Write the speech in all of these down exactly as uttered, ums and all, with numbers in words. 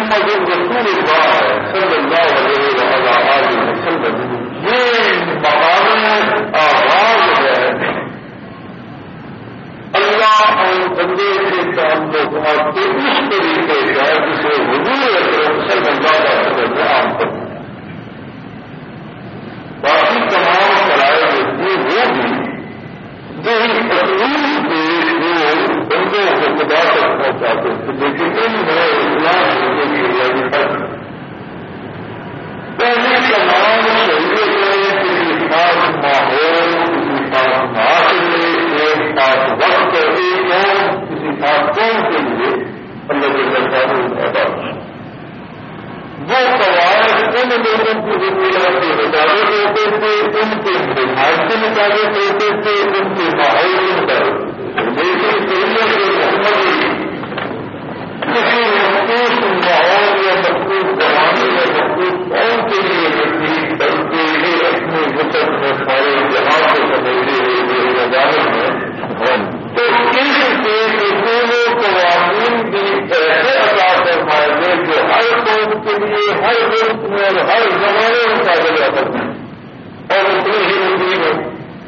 محمد رسول اللہ صلی اللہ علیہ وآلہ وسلم یہ مقام آغاز ہے اللہ اور بندے کے تعلقات کے اس طریقے کا جسے حضور اکرم صلی اللہ علیہ وسلم نے عام کر دیا. باقی تمام فرائض ہوتی وہ بھی جو اس تقریب کے وہ بندوں کو خدا تک پہنچاتے تھے لیکن ان میں اسلام ہونے کی ریاضت پہلے تمام شریعتیں کسی خاص ماحول کسی خاص معاشرے ایک خاص وقت ایک قوم کسی خاص قوم کے لیے اللہ جل جلالہ پیدا وہ قواعد ان لوگوں کی ضرورت کے مطابق ہوتے تھے ان کے مزاج کے مطابق ہوتے تھے ان کے ماحول کے مطابق لیکن شریعت کے محمد کسی مخصوص ماحول یا مخصوص زمانے یا مخصوص قوم کے لیے ترتیب کرتے ہوئے اپنے وطن میں سارے جہاں کو سمجھتے ہوئے نظام میں تو اس سے اصولوں قوانین بھی ایسے عطا فرمائے گئے جو ہر قوم کے لیے ہر وقت میں اور ہر زمانے میں پایا جا سکتے ہیں اور اتنے ہی مفید ہے.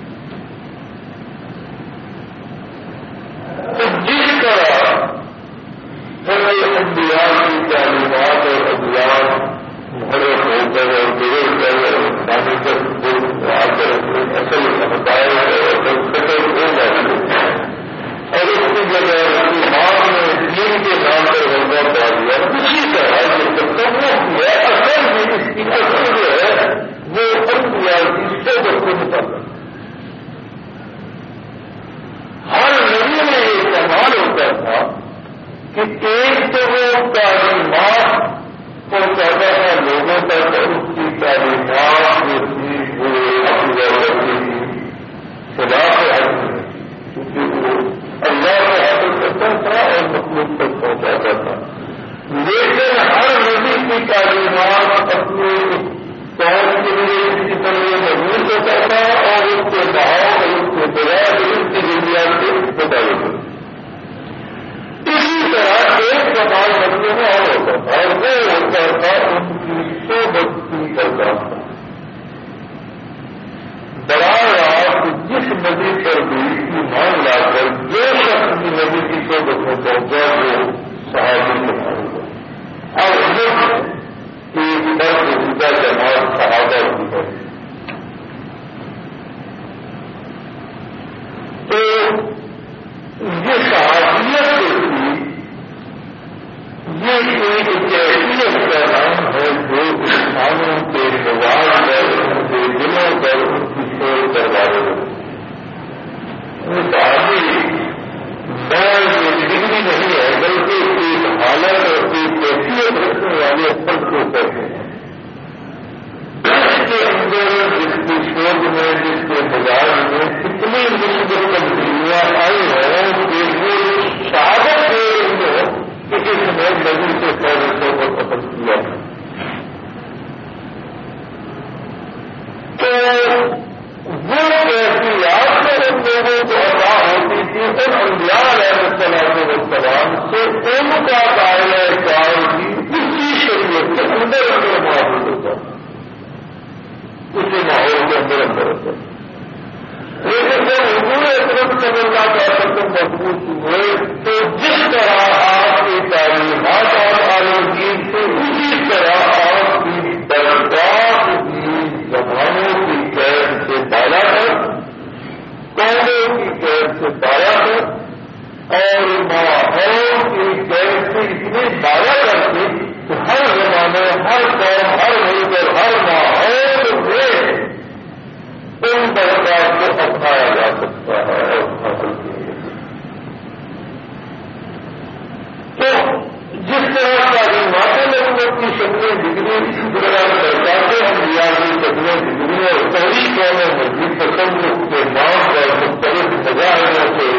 تو جس طرح ہمیں انبیاء کی تعلیمات اور ادیان محرم ہو کر اور بزرگ کر اور کر آ کر اصل سمجھائے اور سکل ہو جاتی اور اس کی جگہ ایمان نے دین کے نام پر غلبہ پا دیا. اسی طرح جو تصوف ہے اصل میں اس کی اصل جو ہے وہ انبیاء کی صحبت کو مطابق ہر نبی میں یہ کمال ہوتا تھا کہ ایک تو وہ تعلیمات پہنچاتا تھا لوگوں تک اور اس کی تعلیمات جو تھی وہ اپنی کرتی تھی خدا سے حاصل کیونکہ وہ اللہ سے حاصل کرتا تھا اور مخلوق تک پہنچاتا تھا. لیکن ہر نبی کی تعلیمات اپنے قوم کے لیے اس کی طرح مضبوط ہوتا تھا اور اس کے بہاؤ اور اس کے بغیر اس کی ضروریات کے مطابق ہوتا. اسی طرح ایک کمال بندے میں اور ہوتا تھا اور وہ ہوتا تھا ان کی صحبت کی کرتا تھا. براہ راست جس نبی پر بھی ایمان لا کر جو شخص بھی نبی کی صحبت میں پہنچا وہ صحابی بنا ہوا اور یہ ایک برخوردہ جماعت صحابہ کی ہے. تو یہ صحابیت جو تھی یہ ایک کیفیت کا نام ہے جو انسانوں کے مزاج پر ان کے دلوں پر ان کی سوچ کروا رہے ہیں. وہ صحابی بہت جو ڈگری نہیں ہے بلکہ ایک حالت اور ایک کیفیت رکھنے والے فرد کو کہتے ہیں جس کے اندر جس کی سوچ میں جس کے مزاج میں کتنی مثبت تبدیلیاں آئی ہیں کہ وہ شہادت دے رہی ہے کہ اس نے نبی سے فیصلوں کو ختم کیا. تو وہ کیفیات میں ان لوگوں کو عطا ہوتی تھی ان انبیاء علیہ السلام والسلام سے ان کا دائرہ کار بھی اسی شریعت کے اندر اندر موجود ہوتا اسی ماحول کے اندر اندر ہوتا. لیکن جب حضور اکرم صلی اللہ علیہ وسلم مضبوط ہوئے تو جس طرح آپ کی تعلیمات اور آلودگی سے اسی طرح آپ کی درجات کی زبانوں کی قید سے بالا ہے قوموں کی قید سے بالا ہے اور ماحول کی قید سے اتنی بالا کرتی کہ ہر زمانے ہر قوم ہر ملک اور ہر ماحول میں ان درجات کو اپنایا جا سکتا ہے اور حاصل کیا جا سکتا ہے. تو جس طرح تعلیمات نبوت کی شکلیں ڈگری اسی طرح درجات انبیاء کی شکلیں ڈگری اور ساری قومیں مزید تصوف کے نام پر مختلف مظاہروں سے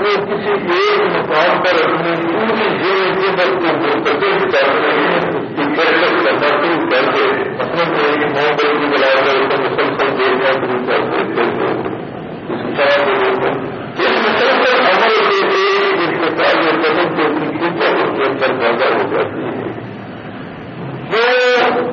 وہ کسی ایک مقام پر اپنی پوری زندگی کو مرتکب کرتے ہیں اس کی کیفیت کرنا شروع کر کے اپنے نو بل کی بلا کر اسے مسلسل دیکھنا شروع کر دیتے تھے اس طرح کے لوگ اس مسلسل عمل کے ایک انتقال میں قدم کو کیفیت اس کے اندر پیدا ہو جاتی ہے جو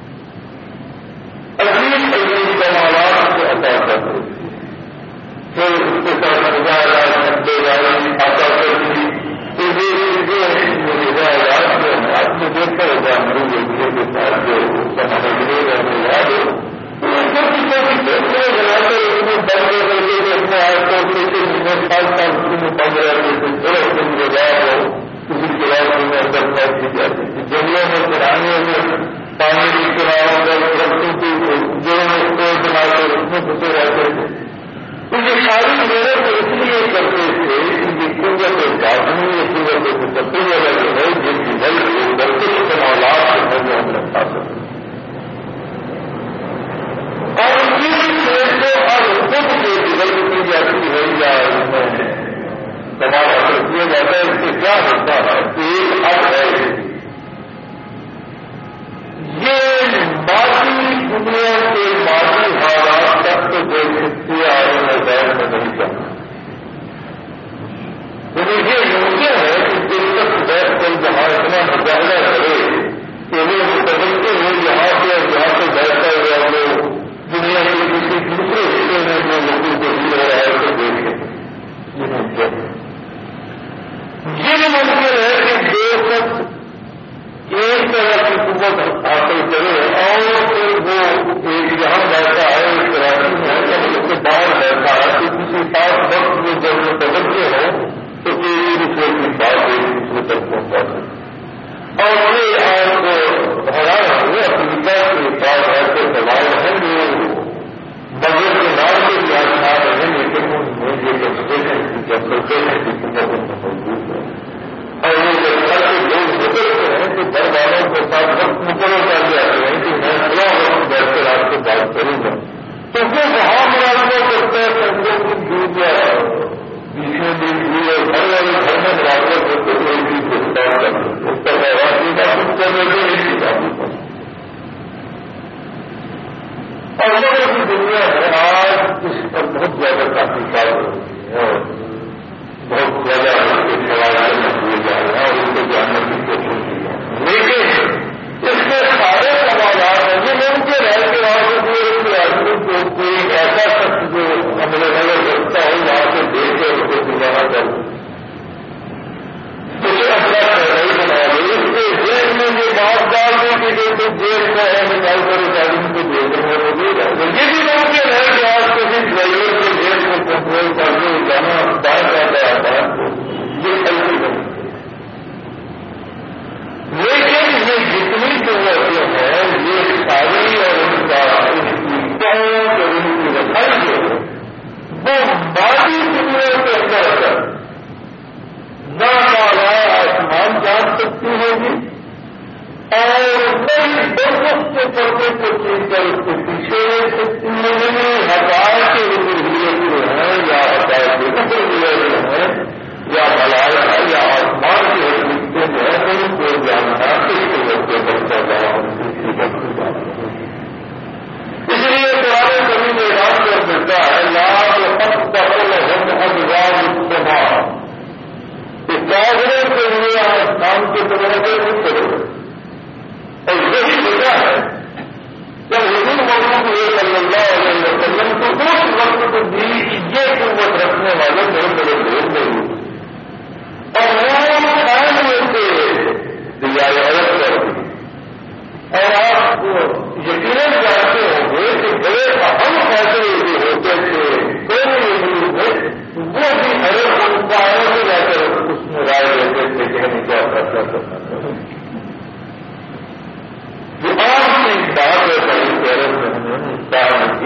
عظیم عظیم کمالات سے عطا کرتے تھے پھر اس کے ساتھ مزاحات نبے گاڑی آتا کرتی تو یہ مزاحات جو ہے آپ نے دیکھا ہوگا ہماری زندگی کے ساتھ جو سمجھنے رہنے یاد ہو چھوٹی چھوٹی فیصلے بنا کر اس میں بند کر کے اپنے آپ کو سال سال میں بند رہتے تھے تھوڑے دن گزار ہو کسی کلاس میں اندر پھینک دی جاتی تھی جنگلوں میں پرانیوں میں پانی کی کلاؤں پر درختوں کی جڑوں میں اسٹور بنا کر اس میں گھسے رہتے تھے تو یہ ساری محنت اس لیے کرتے تھے کہ یہ قوت باطنی یہ قوت مستقل والا جو ہے جن کی بل کو برکت کے کمالات جو ہے وہ ہم رکھا سکتے اور جن سے ہر خود کے بل کی جاتی ہے یا اس میں کمال حاصل کیا جاتا ہے اس سے کیا ہوتا ہے کہ ایک حق ہے یہ باقی دنیا کے باقی حالات تک تو دیکھ سکتی ہے آگے میں دیر میں نہیں کرنا لیکن یہ ممکن ہے کہ دل تک بیٹھ کر جہاں اتنا مظاہرہ کرے کہ وہ بدلتے ہوئے یہاں سے اور جہاں سے بیٹھتا ہوا وہ دنیا کے کسی دوسرے حصے میں جو لوگوں کو بھی ہو رہا ہے تو دیکھیں یہ ممکن ہے یہ ممکن ہے کہ دیر تک ایک طرح کی قوت حاصل کرے اور پھر وہ ایک جہاں بیٹھا ہے اس کراچی میں ہے جب اس کے باہر بیٹھا ہے تو کسی خاص وقت میں جب وہ توجہ ہو تو ایک دوسرے کی بات ایک دوسرے تک پہنچا سکے اور یہ آپ کو حیران ہوئے افریقہ کے پاس ایسے سوال ہیں جو بغیر کے نام کے بھی آسان ہیں لیکن ان میں یہ کنسٹریشن کی کنسلٹیشن کی قوت میں موجود ہے اور وہ جب گھر کے لوگ گزرتے ہیں تو گھر والوں کے ساتھ وقت مقرر کر جاتے ہیں کہ میں تھوڑا وقت بیٹھ کر آپ سے بات کروں گا تو وہ وہاں ملازمہ کرتا ہے سنگوں کی دور یا بیچ میں بھی ہوئی اور گھر والے گھر میں ملازمت ہوتے تو ایک چیز کو بات کرتے اس کا بہت کا کچھ کرنے کے ایک چیز آپ کو اور لوگوں کی دنیا ہے آج اس پر بہت زیادہ تحقیقات ہو رہی ہے اور بہت زیادہ اس کے سوال میں ہوئے جا رہے ہیں اور ان کو جاننے کی کوشش کی جا رہی ہے لیکن اس میں سارے سوالات ہیں یہ ممکن ہے کہ وہاں سے کوئی آدمی کو کوئی ایسا شخص جو ہمیں نظر رکھتا ہو وہاں سے دیکھ کر اس کو گزارا کر اسے اپنا پہلے بنا دے اس کے جیل میں یہ بات ڈال دے کہ جو تو جیل کا ہے نکال کر اس آدمی کو جیل میں ہو گئی یہ بھی ممکن ہے کہ آج کسی ڈرائیور کے جیل کو کنٹرول کر کے جانا دائیں جاتا ہے یہ ایسی بنی لیکن یہ جتنی قوتیں ہیں یہ ساری اور ان کا ان کی پہنچ اور ان کی رسائی جو ہے وہ باقی دنیا کے اندر نہ مالا آسمان جان سکتی ہوگی اور نئی برف کے پردے کو چین کر اس کے پیچھے رہ سکتی ہوگی ہزار کے لیے جو ہیں یا ہزار کے اوپر جو ہیں یا ملائکہ یا آسمان کی حقیقتیں جو ہے ان کو جاننا اس کے وقت بچتا جانا اس کی وقت جانا اس لیے پرانے کبھی میدان کر دیتا ہے لال حق پہل ہم ہزار استعمال اس کاغذوں کے لیے آسمان کے دروازے نہیں کرو اور یہی وجہ ہے جب حضور محمد صلی اللہ علیہ وسلم کو اس وقت کو بھی یہ قوت رکھنے والے بڑے بڑے لوگ نہیں ہوتے اور وہ قائم ہوئے تھے دیا عورت کر دی اور آپ یقیناً جانتے ہوں گے کہ بڑے اہم فیصلے جو ہوتے تھے دونوں وجود میں وہ بھی ارب سمداؤں سے جا کر اس میں رائے دیتے تھے کہ ہمیں کیا فیصلہ کرنا چاہیے جو آج کی بات ہے بڑی پیرس میں ہم نے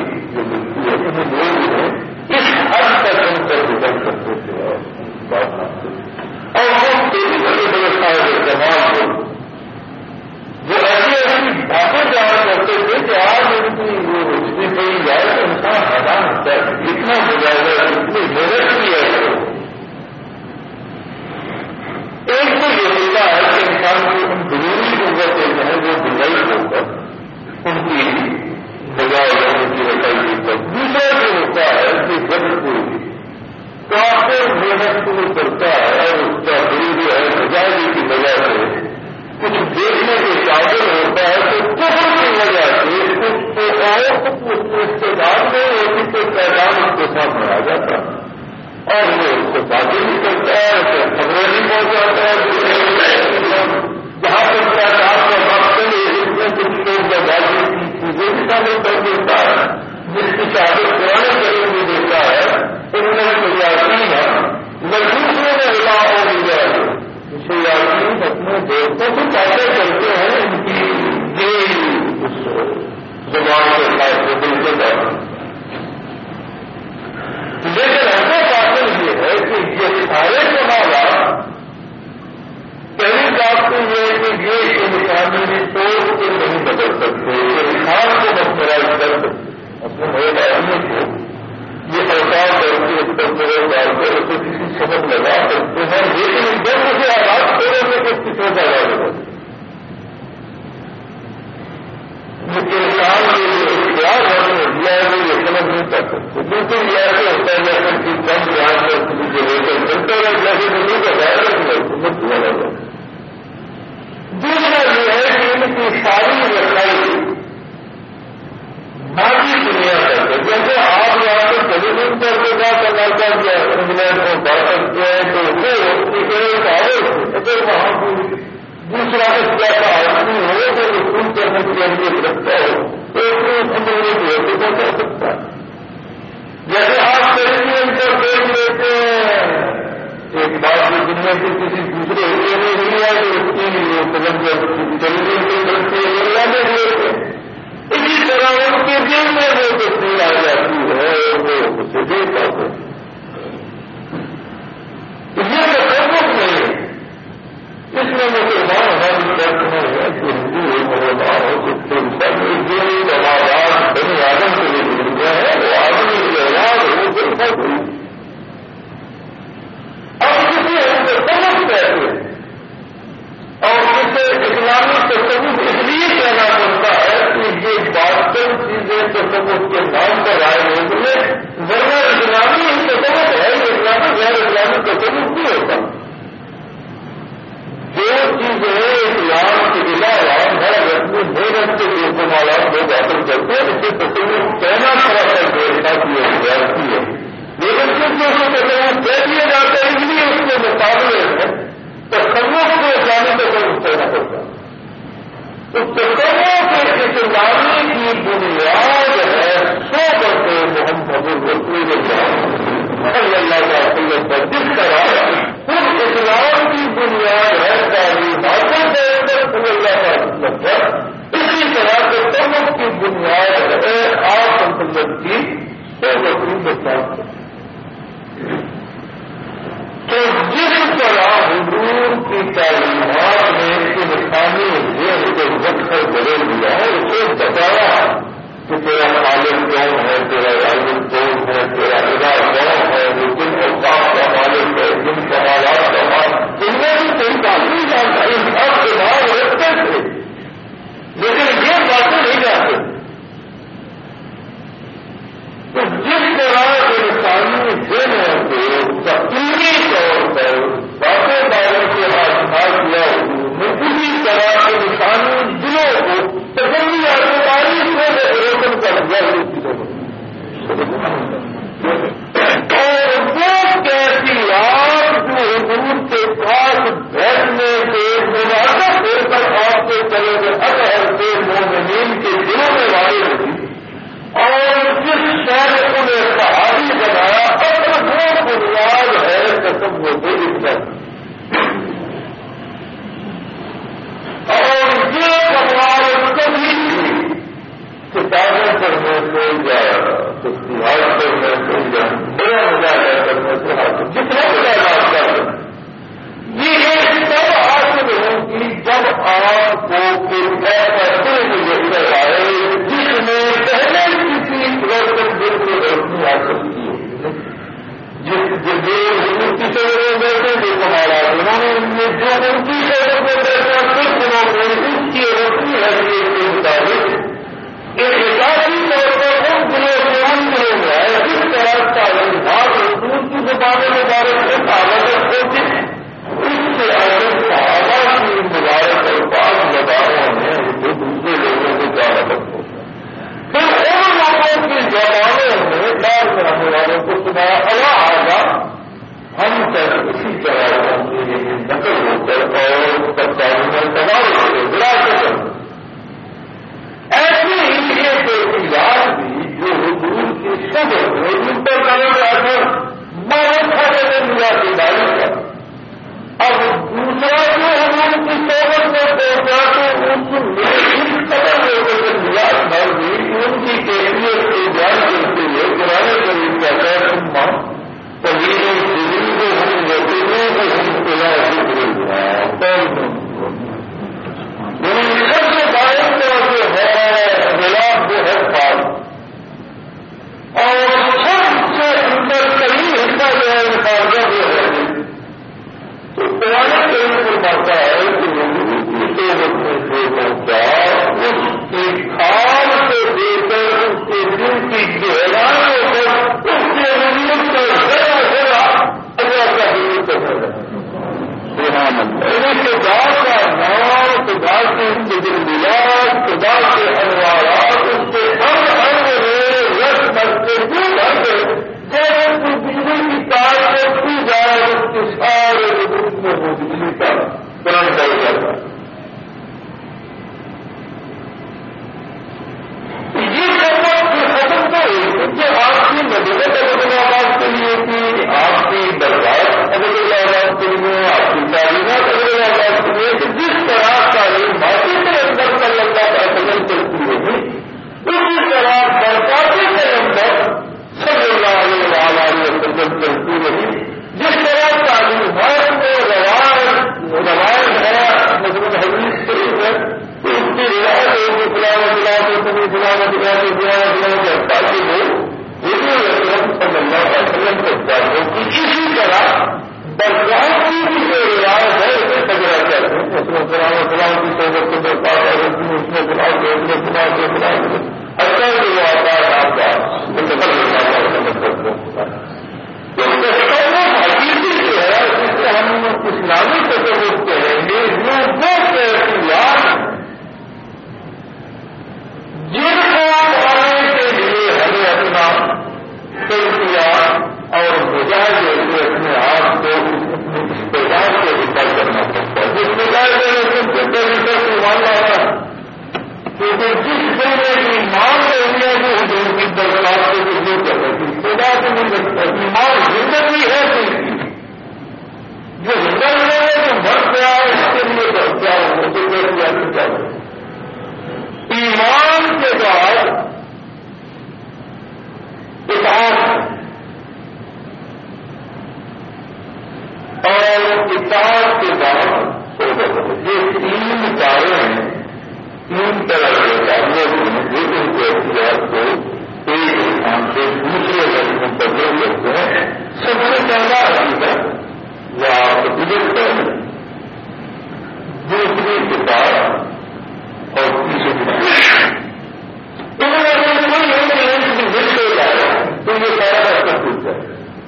شروع کرتا ہے اور اس کا دل جو ہے مزاجی کی وجہ سے کچھ دیکھنے کے قابل ہوتا ہے تو کفر کی وجہ سے کچھ تو اور کچھ استعمال نہیں ہوتی تو پیغام اس کے سامنے آ جاتا ہے اور وہ اس کو باتیں نہیں کرتا ہے تو خبریں نہیں پہنچاتا ہے جہاں تک پیغام کا مقصد ہے اس میں کچھ لوگ بازی کی چیزیں بھی شامل کر دیتا ہے جس کی شادی پرانے طریقے میں دیتا ہے ان میں سیاسی ہے دوسرے میں علاق ہو جائے سیاسی اپنے دوستوں سے باتیں کرتے ہیں ان کی یہ اس زبان کے ساتھ دل سے بات لیکن ایسا بات یہ ہے کہ یہ سارے سوالات پہلی بات تو یہ ہے کہ یہ انسانی طور سے نہیں بدل سکتے انسان کو مسئلہ کر سکتے اپنے نئے آدمی کو یہ اوتار کر کے اس پر پورے ڈال کر اسے کسی سبق لگا سکتے ہیں لیکن جب اسے آواز چھوڑے میں کچھ کسی کا لگا لگا انسان کے جو اختیار ہے دیا ہے وہ یہ سمجھ نہیں کر سکتے بالکل یہ ایسے ہوتا ہے جیسے کہ کم جان کر کسی کو لے کر چلتے رہے جیسے کہ نہیں بتایا لگا دوسرا یہ ہے کہ ان کی ساری رسائی باقی دنیا کرتے جیسے آپ یہاں پہ ٹیلی ویژن پر کے بعد کرنا کیا انگلینڈ کو بڑھ سکتے ہیں تو وہ اگر وہاں کو دوسرا کیسا آدمی ہو تو اسکول کرنے کے لیے رکھتا ہو تو اس کو کر سکتا ہے جیسے آپ ٹیلی ویژن پر دیکھ لیتے ہیں ایک بات جو دنیا کے کسی دوسرے ایریا میں نہیں ہے تو اس کی فلم ٹیلی ویژن کے طرف سے ایریا میں دیکھتے ہیں اسی طرح ان کے دل میں وہ تصویر آ جاتی ہے وہ اسے دیکھ پاتے یہ تصوف نہیں اس میں مسلمان ہماری طرف میں ہے کہ ہندو ہو مسلمان ہو سکتے سب جو آواز بنی آدم کے لیے ملتے ہیں وہ آدمی کی آواز ہو دیکھا کوئی اب کسی ہم تصوف کہتے ہیں اور اسے اسلامی تصوف اس لیے کہنا پڑتا ہے کہ یہ باطل چیزیں تصوف کے نام پر آئے ہوئے ورنہ اسلامی تصوف ہے اسلامی غیر اسلامی تصوف نہیں ہوتا جو چیزیں اسلام کے علاوہ ہر اپنی محنت کے جو کمالات لوگ حاصل کرتے ہیں اسے تصوف کہنا پڑا کر دیکھنا کی ہے لیکن کچھ لوگوں کو تصوف کہہ دیا جاتا ہے اس لیے اس کے مقابلے میں تصوف کو اسلامی تصوف کہنا پڑتا ہے تو تصوف کے اسلامی کی بنیاد ہے سو برسے محمد رسول اللہ صلی اللہ علیہ وسلم پر جس طرح خود اسلام کی بنیاد ہے تعلیمات کے اندر صلی اللہ علیہ وسلم پر اسی طرح تصوف کی بنیاد ہے آپ وسلم کی سو برسوں کے ساتھ تو جس طرح حضور کی تعلیمات نے انسانی ذہن کو رکھ کر بدل دیا ہے اسے بتایا کہ تیرا خالق کون ہے تیرا عالم کون ہے تیرا خدا کون ہے وہ جن اوقات کا مالک ہے جن کمالات کا مالک ان میں بھی کوئی بات نہیں جانتا ان سب کے بعد رکھتے تھے لیکن یہ باتیں نہیں جانتے تو جس طرح انسانی ذہن کو تقریبی طور پر باتیں بارے سے آسما کیا اسی طرح انسانی دلوں کو تسلی آسمانی سے روشن کر دیا اور وہ کیفیات جو حضور کے پاس بیٹھنے سے مناسب ہو کر آپ کے چلے گئے اطہر سے مومنین کے دلوں میں والی ہوئی اور جس شہر کو نے صحابی بنایا اب وہ بنیاد ہے تصور کے اس پر اور یہ کمال کبھی بھی کتابیں پڑھنے سے یا اشتہار کرنے سے یا بڑا مظاہرہ کرنے سے حاصل جتنا بڑا بات کر یہ ایک تب حاصل ہوگی جب آپ کو کوئی ایسا دل مجسر آئے جس میں پہلے کسی روشن دل کو روشنی حاصل کی ہے جس جو حضور کی شہروں میں بیٹھے جو کمالا انہوں نے جو ان کی شہروں میں بیٹھا صرف انہوں نے اس کی روشنی حیثیت کے مطابق ایک احساسی طور پر ان دلوں سے ان دلوں میں آئے جس طرح تعلیمات حضور کی زبان مبارک سے تعلق میں آنے والوں کو سنایا اللہ آگا ہم تک اسی طرح نقل ہو کر اور سرکاری میں تباہ ہوتے بلا کر ایسی ہی ایک یاد بھی جو حضور کی صبر ہے جن پر کرنے والا بہت سارے ملا کی داری کا اب دوسرا جو حضور کی صبر میں پہنچا تو ان کی قدر ہو کر یاد بھر گئی ان کی کیفیت کو بیان کرتے ہوئے پرانے قریب کا کہنا طویل دلی کو ہم یقینوں کو ہم تلا ذکر سب سے باعث جو ہے خلاف جو ہے پال اور سب سے اندر کئی حصہ جو ہے مقابلہ جو ہے تو پرانے قریب کو بڑھتا ہے کہ دوسرے وقت میں جو پہنچا اس کی کھال سے دے کر اس کے دل کی گہرائی ہو کر اس کے ضرورت کا ذرا ذرا اللہ کا دل کرنے لگا خدا کا نام خدا کے دل ملاد خدا کے انوارات اس کے ہر ہر رس بچے دور بھر جیسے بجلی کی تار کرتی جائے اس کے سارے وجود میں وہ بجلی کا کرنٹ ہو جاتا ہے یہ خدمت کی ختم تو ہوئی آپ کی مدد ابد آباد کے لیے تھی آپ کی برداشت ابد آباد کے لیے آپ کی تعلیمات ابد آباد کے لیے جس طرح تعلیم باقی کے اندر کا لگتا کا قدم کرتی ہوگی اسی طرح برساتی کے اندر صلی اللہ علیہ وسلم کرتی رہی جس طرح تعلیمات میں روایت روایت ہے مطلب حدیث شریف ہے تو اس کی روایت ہوگی فلاں فلاں تمہیں فلاں فلاں فلاں فلاں کرتا کہ وہ صلی اللہ علیہ وسلم کرتا ہے کہ اسی طرح برساتی کی جو روایت ہے اسے تجربہ کرتے ہیں اس میں فلاں فلاں کی صحبت کو برپا کرتی اس میں فلاں کے اس میں فلاں کے فلاں کے اچھا جو وہ آتا ہے آپ کا تو حقیقی جو ہے اس سے ہم اسلامی تصور کہیں گے جو وہ احتیاط جن کو پانے کے لیے ہمیں اپنا احتیاط اور بجائے جیسے اپنے آپ کو اپنے استعمال سے نکال کرنا پڑتا ہے جس بجائے ایمان لانا کیونکہ جس بندے کی ایمان نہیں ہے وہ حضور کی درخواست کو نہیں کر سکتی خدا سے نہیں لگتا ایمان زندگی ہے جو زندگی ہے جو مر گیا ہے اس کے لیے کیا ہوگا ایمان کے بعد اطاعت اور اطاعت کے بعد یہ تین کارے ہیں تین طرح کے کاریوں میں ایک ان کے اختیار کو ایک انسان سے دوسرے لفظ میں تبدیل کرتے ہیں سب سے پہلا حقیقت وہ آپ عقیدت کریں دوسری کتاب اور تیسری انہوں نے کوئی ایک دل سے لایا تو یہ سارا راستہ ٹوٹ جائے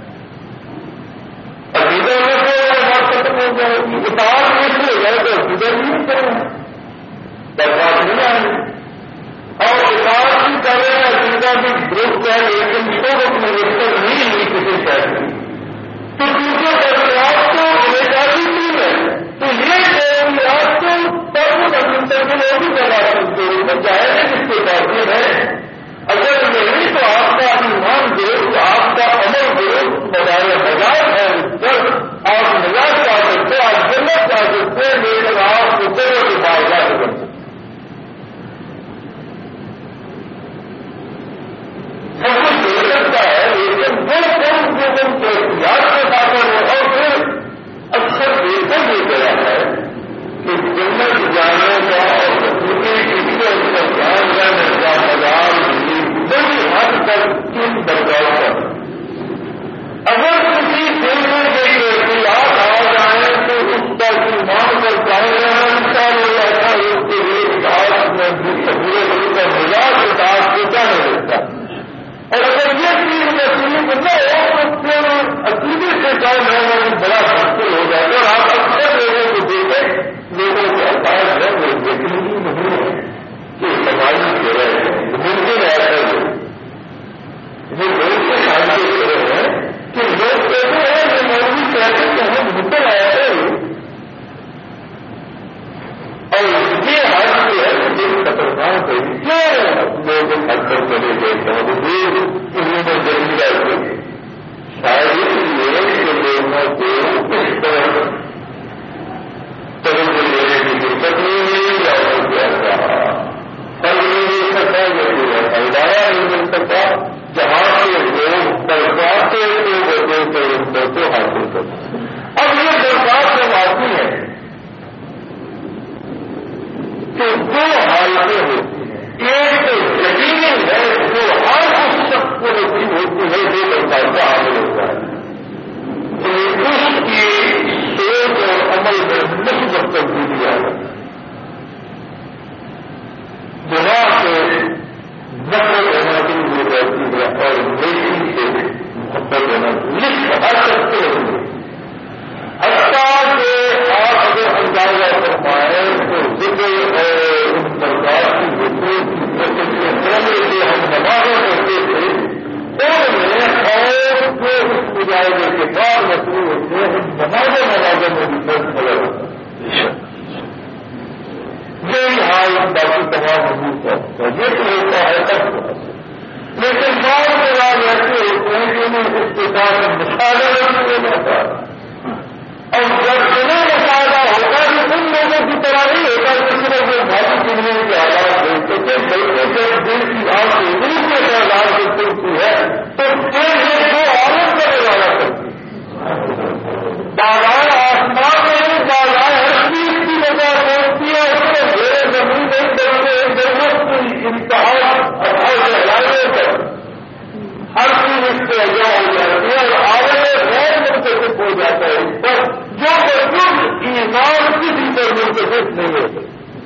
عقیدت میں بات ختم ہو جائے گی کتاب ایسے ہو جائے تو عقیدت نہیں کریں برباد نہیں آئے اور کتاب بھی کرے عقیدہ بھی گروپ ہے لیکن سب اپنے رشتہ نہیں ہوئی کسی شہر کی تو دوسرے درخواست کو احتیاطی نہیں ہے تو یہ آپ کو تب تک وہ بھی کروا سکتے ہیں چاہے جس کے باقی ہے اگر نہیں تو آپ کا ایمان دے تو آپ کا عمل دے بجائے بجائے ہے آپ نجات پا سکتے آپ جنت پا سکتے لیکن آپ کو تیرے کے باوجات بن سکتے سب کچھ ہو سکتا ہے لیکن وہ کم جو تم کو احتیاط کے ساتھ ہو اور پھر اکثر دیکھا یہ گیا ہے کہ جنت جانے کا اور کسی کا دھیان جانے کا بازار بڑی حد تک کن بدلاؤ کر اگر کسی دل میں کوئی احتیاط آ جائے تو اس کا ایمان پر چاہے رہنا ایسا اس کے لیے آج میں پورے لوگوں کا مزاج کے ساتھ سوچا نہیں دیتا اور اگر یہ چیز نصیب نہ ہو تو پھر عقیدے سے چاہے میں بڑا مشکل ہو جائے اور آپ اکثر لوگوں کو دیکھیں لوگوں کے عقائد ہے وہ دیکھنے ہی نہیں ہے کہ سماجی جو ہے ممکن ایسا ہو وہ لوگ کے سامنے اتنی استفادہ مشاہدہ نہیں ہو جاتا. اور جب انہیں مشاہدہ ہوتا ہے ان لوگوں کی طرح نہیں ہوتا کہ صرف وہ بھائی دنیا کے آواز دیکھتے تھے بلکہ جب دل کی آنکھ سے روح کے تعداد سے چلتی ہے تو پھر یہ جو عالم کرنے والا کرتی ہے. بازار آسمان میں بازار ہر چیز کی وجہ پہنچتی ہے اس میں میرے زمین نہیں بلکہ ضرورت انتہا اٹھائی سے ہلانے پر ہر چیز اس سے اجا ہو جاتی ہے اور آگے غیر منتخب ہو جاتا ہے اس پر جو بالکل ایمان کسی پر منتخب نہیں ہوتے.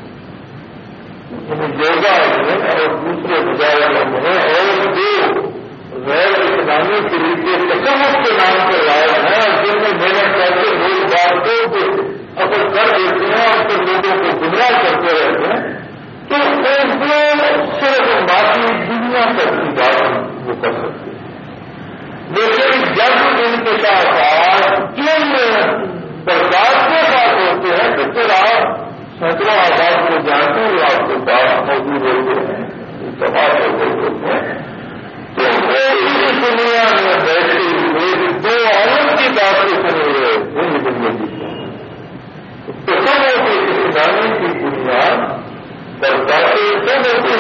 یوگا ہے اور دوسرے مظاہرے ہیں اور جو غیر اسلامی طریقے تصوف کے نام پر لائے ہیں اور جن میں محنت کر کے لوگ باتوں کو اثر کر دیتے ہیں اور پھر لوگوں کو گمراہ کرتے رہتے ہیں تو اس صرف باقی دنیا تک کی بات وہ کر سکتے ہیں. لیکن جب انکشافات جن برسات کے ساتھ ہوتے ہیں تو پھر آپ سینکڑوں آباد کو جانتے ہیں آپ کے پاس موجود ہوتے ہیں استعمال ہوتے ہوتے ہیں تو وہ اس دنیا میں بیٹھے ہوئے دو عالم کی باتیں سن رہے ہیں زندگی تو سب ہوتے اسلامی کی بنیاد برساتیں سب ہوتے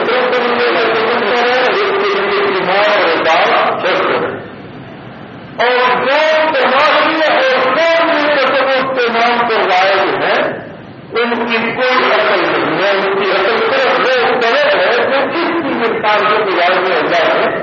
ایمان اور بات چھٹ رہے اور جو تماشی اور جو کے نام پر غائب ہیں ان کی کوئی اصل نہیں ہے. ان کی اصل صرف وہ طرف ہے جو کس کی انسان کو گزارنے اللہ ہے